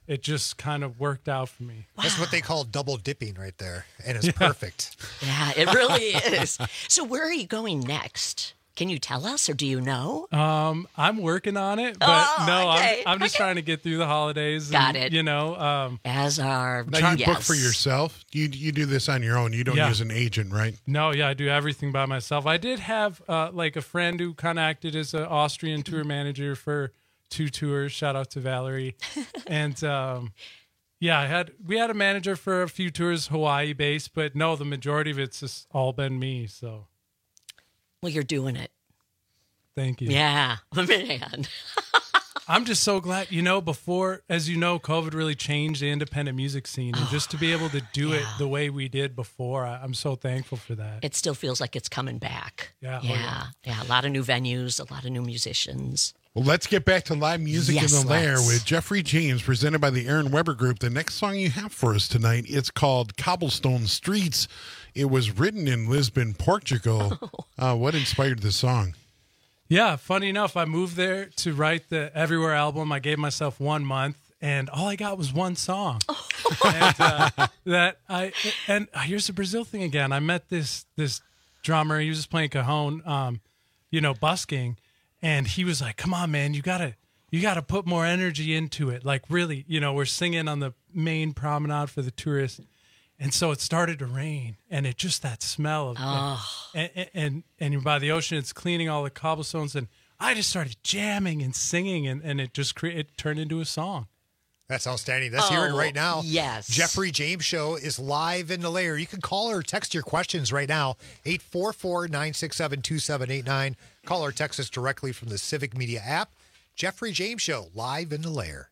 it just kind of worked out for me. That's what they call double dipping right there, and it's yeah. perfect. Yeah, it really is. So where are you going next? Can you tell us, or do you know? Um, I'm working on it, but oh, no, okay. I'm, I'm just okay. trying to get through the holidays. Got and, it. You know, um, as our now you yes. book for yourself. You you do this on your own. You don't yeah. use an agent, right? No, yeah, I do everything by myself. I did have uh, like a friend who kind of acted as an Austrian tour manager for two tours. Shout out to Valerie, and um, yeah, I had we had a manager for a few tours, Hawaii based, but no, the majority of it's just all been me. So, well, you're doing it. Thank you. Yeah, man. I'm just so glad, you know, before, as you know, COVID really changed the independent music scene. And oh, just to be able to do yeah. it the way we did before, I, I'm so thankful for that. It still feels like it's coming back. Yeah. Yeah. Oh, yeah. yeah. A lot of new venues, a lot of new musicians. Well, let's get back to live music yes, in the Lair let's. with Jeffrey James, presented by the Aaron Weber Group. The next song you have for us tonight, it's called Cobblestone Streets. It was written in Lisbon, Portugal. Oh. Uh, what inspired the song? Yeah, funny enough, I moved there to write the Everywhere album. I gave myself one month, and all I got was one song. and uh, that I and here's the Brazil thing again. I met this this drummer. He was just playing cajon, um, you know, busking, and he was like, "Come on, man, you gotta you gotta put more energy into it. Like, really, you know, we're singing on the main promenade for the tourists." And so it started to rain, and it just that smell of oh. and, and and and you're by the ocean. It's cleaning all the cobblestones, and I just started jamming and singing, and, and it just cre- it turned into a song. That's outstanding. Let's oh, hear it right now. Yes, Jeffrey James Show is live in the Lair. You can call or text your questions right now. eight four four, nine six seven, two seven eight nine. Call or text us directly from the Civic Media app. Jeffrey James Show live in the Lair.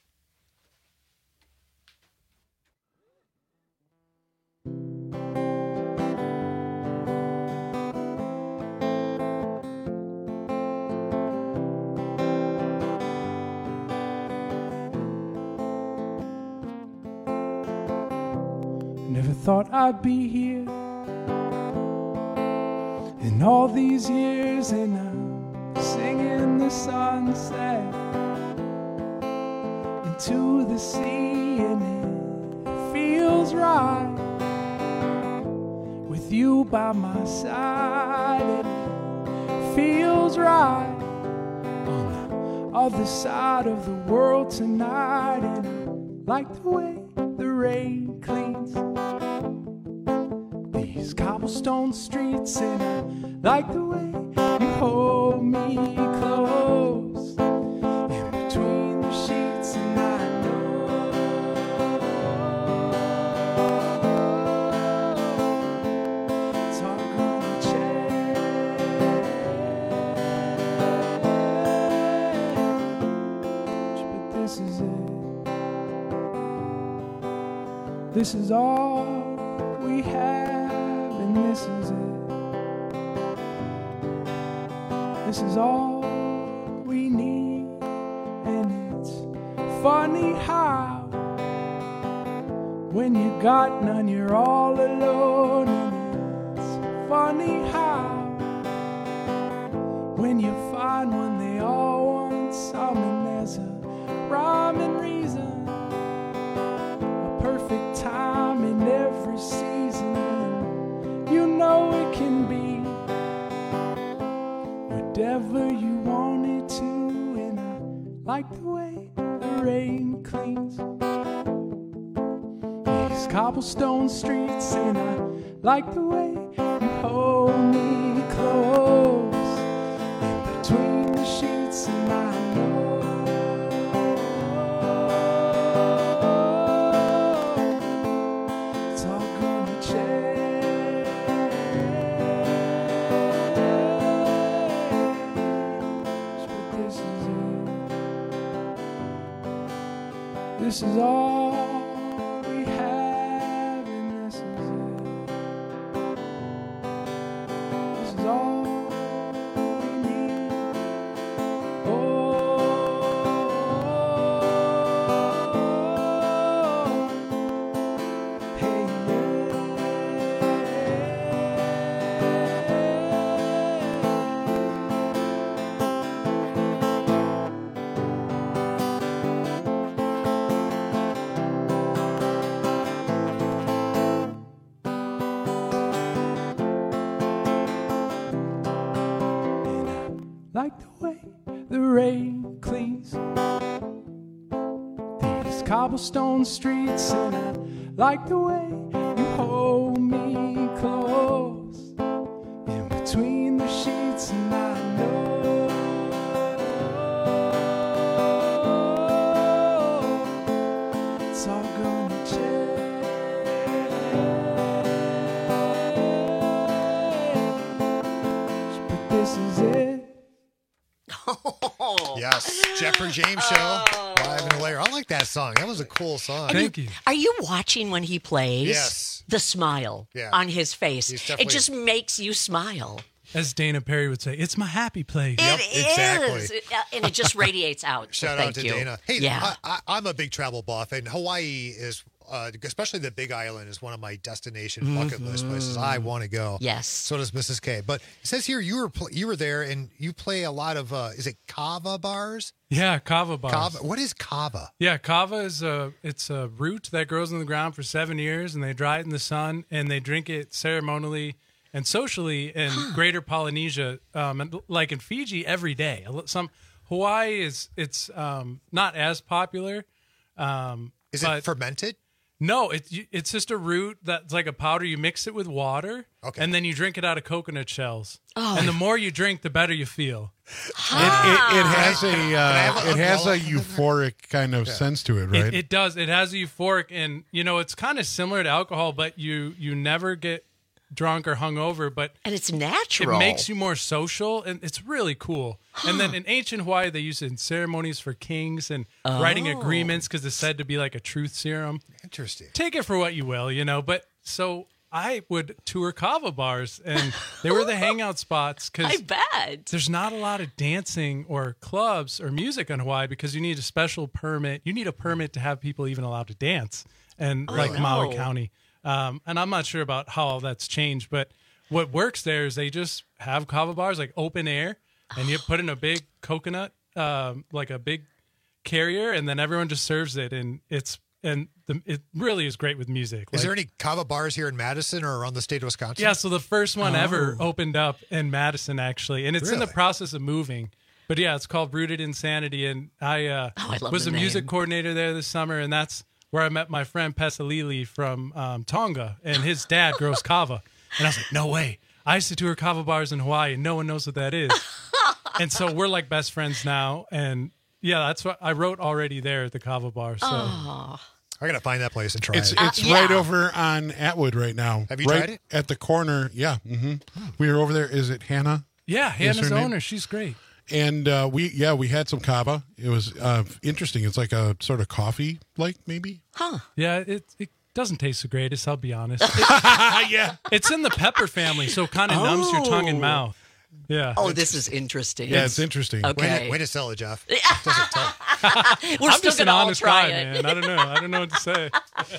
Never thought I'd be here in all these years, and I'm singing the sunset into the sea, and it feels right with you by my side. It feels right on the other side of the world tonight, and I like the way the rain cleans these cobblestone streets, and I like the way you hold me close in between the sheets, and I know it's all gonna change, but this is it. This is all we have, and this is it. This is all we need, and it's funny how when you got none, you're all alone, and it's funny how when you find one, they all want some, and there's a rhyme and reason, perfect time in every season. You know it can be whatever you want it to, and I like the way the rain cleans these cobblestone streets, and I like the way you hold me close in between the sheets, and I know this is all we have, and this is it. This is all we need. Oh, hey, like the way the rain cleans these cobblestone streets, and I like the way you hold me close in between the sheets, and I know it's all gonna change, but this is it. Yes, Jeffrey James Show, Live in the Lair. I like that song. That was a cool song. Thank you. Are you watching when he plays? Yes. The smile Yeah. on his face. He's It definitely- just makes you smile. As Dana Perry would say, it's my happy place. It exactly. is. It- uh, and it just radiates out. So Shout thank out to you. Dana. Hey, yeah. I, I, I'm a big travel buff, and Hawaii is, uh, especially the Big Island, is one of my destination bucket list places. I want to go. Yes. So does Missus K. But it says here you were pl- you were there, and you play a lot of. Uh, is it kava bars? Yeah, kava bars. Kava. What is kava? Yeah, kava is a it's a root that grows in the ground for seven years, and they dry it in the sun, and they drink it ceremonially and socially in Greater Polynesia, um, and like in Fiji, every day. Some Hawaii is it's um, not as popular. Um, Is but it fermented? No, it's it's just a root that's like a powder. You mix it with water, Okay. and then you drink it out of coconut shells. Oh. And the more you drink, the better you feel. It, it, it has a have uh, a it has a umbrella? euphoric kind of sense to it, right? It, it does. It has a euphoric, and you know it's kind of similar to alcohol, but you you never get drunk or hungover. But And it's natural. it makes you more social, and it's really cool. And then in ancient Hawaii, they use it in ceremonies for kings and writing Oh. agreements because it's said to be like a truth serum. Interesting. Take it for what you will, you know. But so I would tour kava bars, and they were the hangout spots I because bet. there's not a lot of dancing or clubs or music in Hawaii because you need a special permit. You need a permit to have people even allowed to dance, and like no. Maui County. Um, and I'm not sure about how all that's changed, but what works there is they just have kava bars like open air, and you put in a big coconut, um, like a big carrier, and then everyone just serves it, and it's and the, it really is great with music. Is Like- there any kava bars here in Madison or around the state of Wisconsin? Yeah, so the first one ever Oh. opened up in Madison, actually, and it's in the Really? process of moving. But yeah, it's called Rooted Insanity, and I, uh, Oh, I love was the a music name. coordinator there this summer, and that's where I met my friend Pesalili from um, Tonga, and his dad grows kava. And I was like, no way. I used to tour kava bars in Hawaii, and no one knows what that is. And so we're like best friends now, and yeah, that's what I wrote already there at the kava bar. So. Oh. I gotta find that place and try It's it. it's Uh, right yeah. over on Atwood right now. Have you right tried it? At the corner, yeah. hmm We were over there. Is it Hannah? Yeah, Is Hannah's her the name? owner. She's great. And uh, we yeah we had some kava. It was uh, interesting. It's like a sort of coffee, like maybe. Huh. Yeah, it it doesn't taste the greatest, I'll be honest. yeah, It's in the pepper family, so it kind of numbs your tongue and Oh. mouth. Yeah. Oh, this is interesting. yeah, it's interesting. Okay. Way to, way to sell it, Jeff. Doesn't tell. We're I'm still just an gonna all honest try guy, it. man. I don't know. I don't know what to say.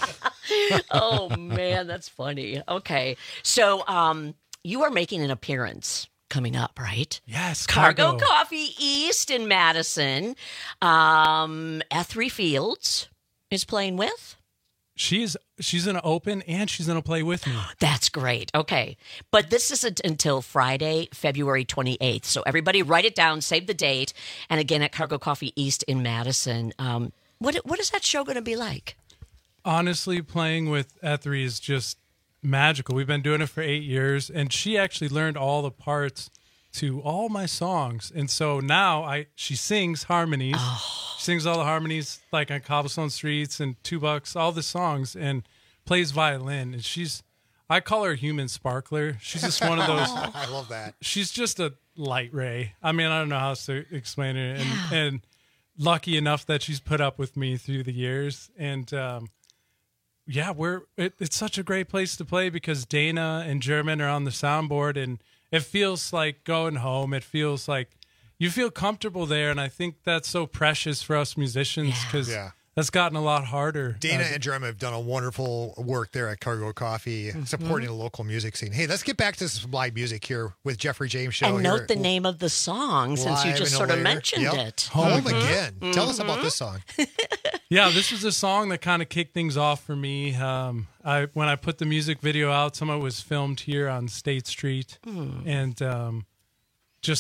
Oh man, that's funny. Okay, so um, you are making an appearance coming up, right? Yes, Cargo, cargo. Coffee East in Madison. Um, Ethry Fields is playing with. She's she's gonna open and she's gonna play with me. That's great. Okay. But this isn't until Friday, February twenty-eighth. So everybody write it down, save the date. And again, at Cargo Coffee East in Madison. Um, what what is that show going to be like? Honestly, playing with Ethry is just magical. We've been doing it for eight years, and she actually learned all the parts to all my songs. And so now I she sings harmonies. She sings all the harmonies like on Cobblestone Streets and Two Bucks, all the songs, and plays violin. And she's I call her human sparkler. She's just one of those I love that. she's just a light ray. I mean, I don't know how else to explain it. And, and lucky enough that she's put up with me through the years. And um, yeah, we're it, it's such a great place to play because Dana and German are on the soundboard, and it feels like going home. It feels like you feel comfortable there, and I think that's so precious for us musicians because Yeah. that's gotten a lot harder. Dana Uh, and Jeremy have done a wonderful work there at Cargo Coffee, supporting the local music scene. Hey, let's get back to some live music here with Jeffrey James Show. And here note at the name of the song since you Live just in a sort of Lair. mentioned Yep. it. Home Mhm. Again. Tell us about this song. Yeah, this was a song that kind of kicked things off for me. Um, I when I put the music video out, some of it was filmed here on State Street, and um, just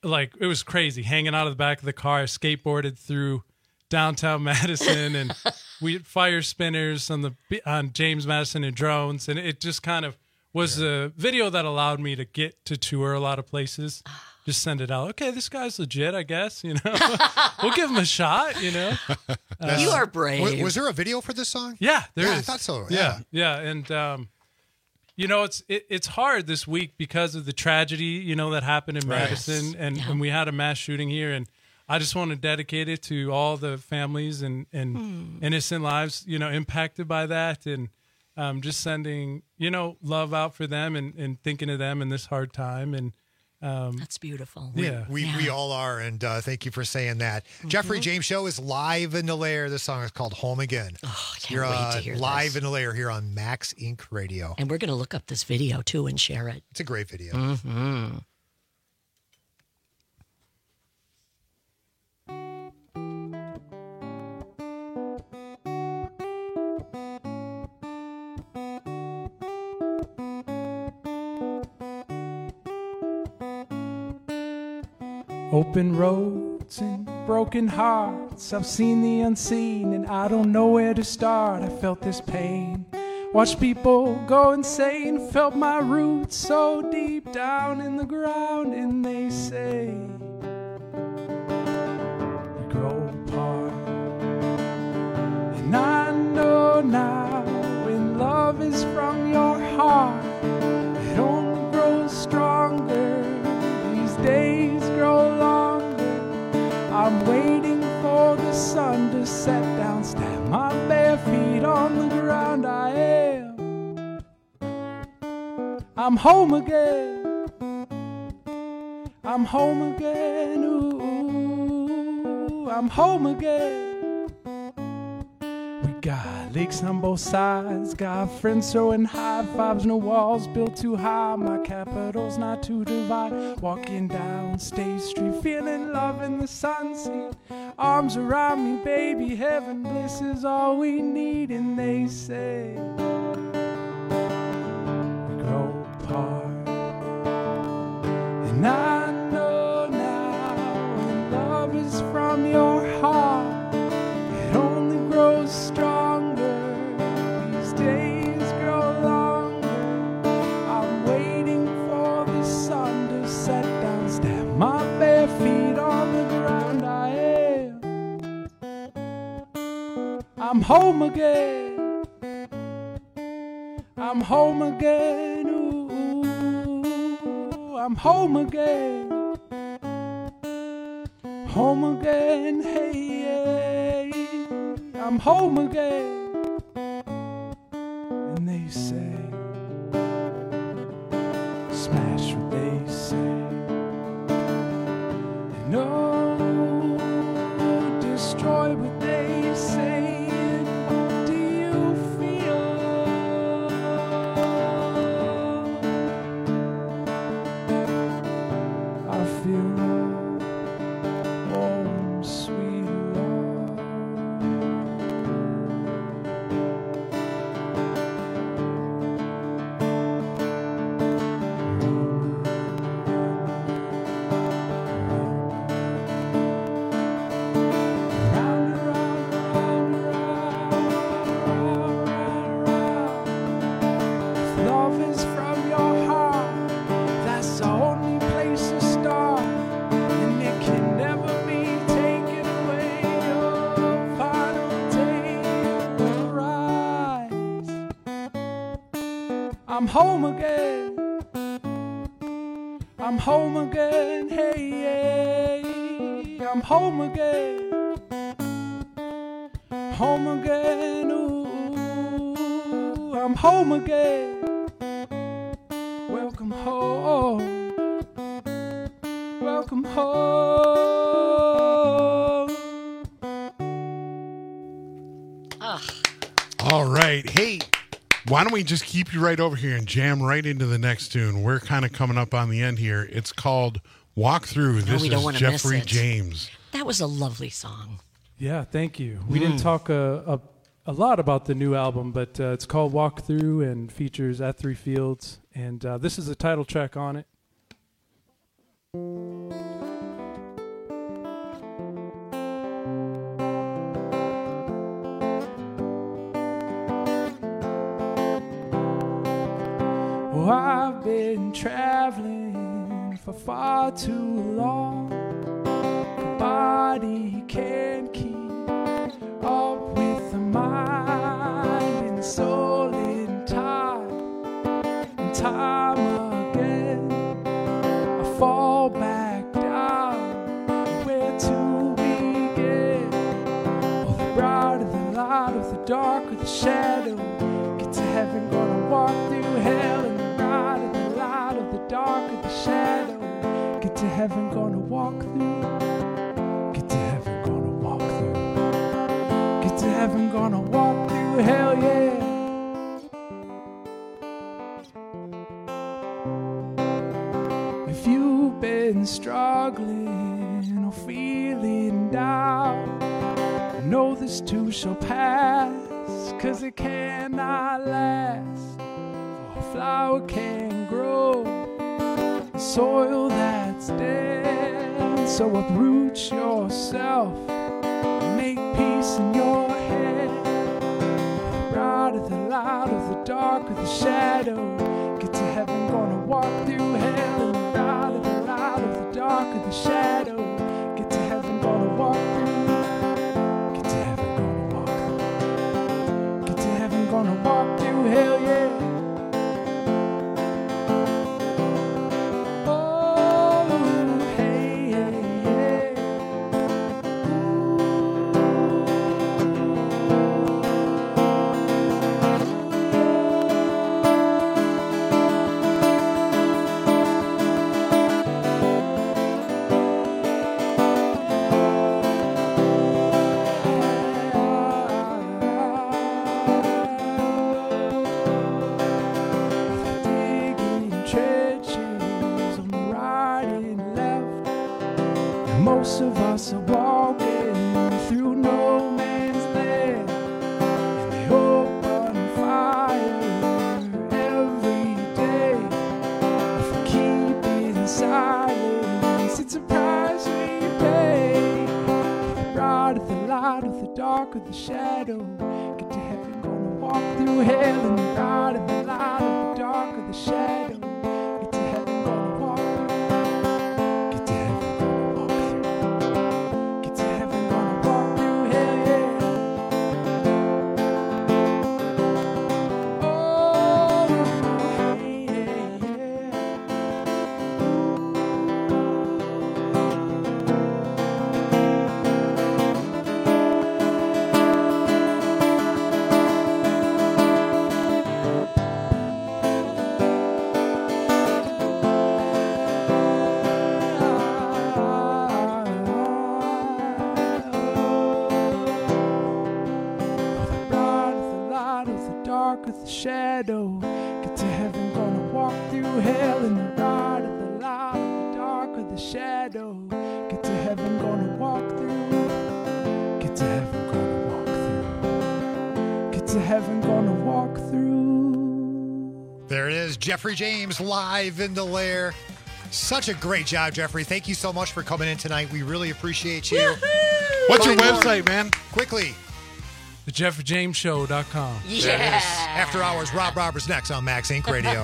like it was crazy, hanging out of the back of the car. I skateboarded through downtown Madison, and we had fire spinners on the on James Madison and drones, and it just kind of was yeah. a video that allowed me to get to tour a lot of places. Just send it out. Okay, this guy's legit, I guess. You know, we'll give him a shot. You know, uh, you are brave. Was, was there a video for this song? Yeah, there yeah, is. I thought so. Yeah, yeah, yeah. and um, you know, it's it, it's hard this week because of the tragedy, you know, that happened in right. Madison, and, yeah. and we had a mass shooting here, and I just want to dedicate it to all the families and and mm. innocent lives, you know, impacted by that, and um, just sending, you know, love out for them and, and thinking of them in this hard time. And um, that's beautiful. We, yeah, we, yeah. we all are, and uh, thank you for saying that. Mm-hmm. Jeffrey James Show is live in the lair. This song is called Home Again. Oh, I can't You're wait uh, to hear live this. in the lair here on Max Inc Radio. And we're going to look up this video too and share it. It's a great video. Mm-hmm. Open roads and broken hearts. I've seen the unseen and I don't know where to start. I felt this pain. Watched people go insane. Felt my roots so deep down in the ground. And they say we grow apart. And I know now when love is from your heart, it only grows stronger. These days grow longer. I'm waiting for the sun to set down. Stamp my bare feet on the ground. I am. I'm home again. I'm home again. Ooh, I'm home again. We got lakes on both sides. Got friends throwing high fives. No walls built too high. My capital's not to divide. Walking down State Street, feeling love in the sunset. Arms around me, baby. Heaven bliss is all we need. And they say we grow apart. And I know now when love is from your heart, it only grows stronger. These days grow longer. I'm waiting for the sun to set down. Stamp my bare feet on the ground. I am. I'm home again. I'm home again. Ooh, I'm home again. Home again. Hey, yeah. I'm home again. And they say, smash what they say. And oh, destroy what they say. Do you feel? I feel love, warm, sweet love. Round and round, round and round, round, round. If love is from your heart, that's the only place to start. And it can never be taken away. Your final day will rise. I'm home again. I'm home again. Hey, yeah. I'm home again. Home again. Ooh, I'm home again. Welcome home. Welcome home. All right. Hey, why don't we just keep you right over here and jam right into the next tune? We're kind of coming up on the end here. It's called Walk Through. This we don't is wanna miss Jeffrey it. James. That was a lovely song. Yeah, thank you. We Mm. didn't talk uh, a, a lot about the new album, but uh, it's called Walk Through and features At Three Fields. And uh, this is the title track on it. Oh, I've been traveling for far too long. The body can't keep up with the mind and soul in time and time again. I fall back down. Where to begin? Oh, the brighter the light, or the darker the shadow. Get to heaven, gonna walk through hell, and the brighter the light, or the darker the shadow. Get to heaven, gonna walk through. Get to heaven, gonna walk through. Get to heaven, gonna walk through hell, yeah. If you've been struggling or feeling down, I know this too shall pass, 'cause it cannot last. For a flower can grow in soil that's dead. So uproot yourself and make peace in your head. The brighter the light, or the darker the shadow. Get to heaven, gonna walk through hell, and the brighter the light, or the darker the shadow. Get to heaven, gonna walk through. Get to heaven, gonna walk through. Get to heaven, gonna walk through hell, yeah. Most of us are walking through no man's land, and they open fire every day. If we keep in silence, it's a price we pay. The brighter the light, or the darker the shadow. Get to heaven, gonna walk through hell, and the brighter the light, or the darker the shadow. Get to heaven, gonna walk through. Get to heaven, gonna walk through. Get to heaven, gonna walk through hell, yeah. Oh, hey, hey, the shadow. Get to heaven, gonna walk through hell, and the brighter the light, the darker the shadow. Get to heaven, gonna walk through. Get to heaven, gonna walk through. Get to heaven, gonna walk through. There it is, Jeffrey James live in the lair. Such a great job, Jeffrey. Thank you so much for coming in tonight. We really appreciate you. Woo-hoo! What's your website, man? Quickly. The Jeffrey James Show dot com. Yeah. After Hours, Rob Roberts next on Max Inc Radio.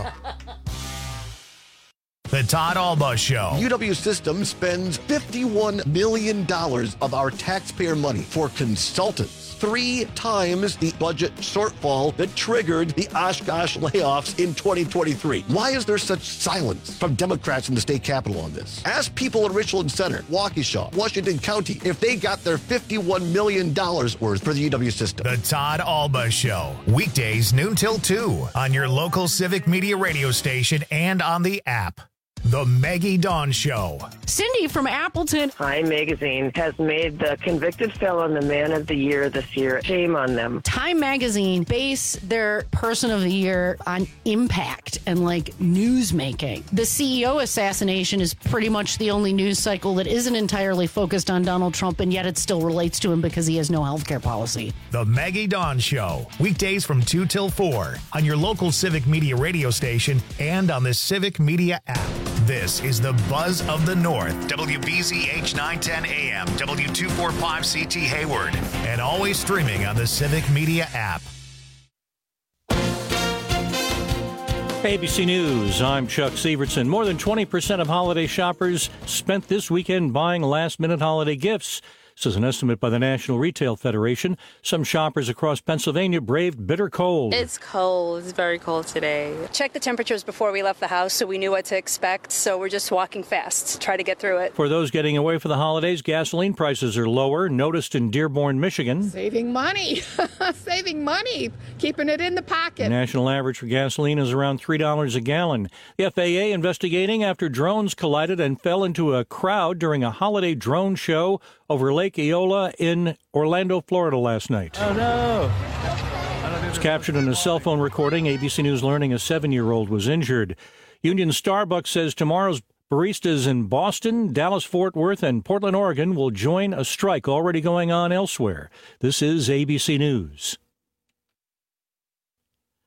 The Todd Alba Show. U W Systems spends fifty-one million dollars of our taxpayer money for consultants. Three times the budget shortfall that triggered the Oshkosh layoffs in twenty twenty-three. Why is there such silence from Democrats in the state capitol on this? Ask people in Richland Center, Waukesha, Washington County, if they got their fifty-one million dollars worth for the U W system. The Todd Alba Show. Weekdays noon till two on your local Civic Media radio station and on the app. The Maggie Dawn Show. Cindy from Appleton. Time Magazine has made the convicted felon the man of the year this year. Shame on them. Time Magazine base their person of the year on impact and like news making. The C E O assassination is pretty much the only news cycle that isn't entirely focused on Donald Trump, and yet it still relates to him because he has no healthcare policy. The Maggie Dawn Show. Weekdays from two till four on your local Civic Media radio station and on the Civic Media app. This is the Buzz of the North. W B Z H nine ten A M, W two forty-five C T Hayward, and always streaming on the Civic Media app. A B C News, I'm Chuck Severson. More than twenty percent of holiday shoppers spent this weekend buying last-minute holiday gifts. This is an estimate by the National Retail Federation. Some shoppers across Pennsylvania braved bitter cold. It's cold. It's very cold today. Checked the temperatures before we left the house, so we knew what to expect. So we're just walking fast to try to get through it. For those getting away for the holidays, gasoline prices are lower, noticed in Dearborn, Michigan. Saving money. Saving money. Keeping it in the pocket. The national average for gasoline is around three dollars a gallon. The F A A investigating after drones collided and fell into a crowd during a holiday drone show over Lake Eola in Orlando, Florida last night. Oh, no. It's captured in a cell phone recording. A B C News learning a seven-year-old was injured. Union Starbucks says tomorrow's baristas in Boston, Dallas-Fort Worth, and Portland, Oregon will join a strike already going on elsewhere. This is A B C News.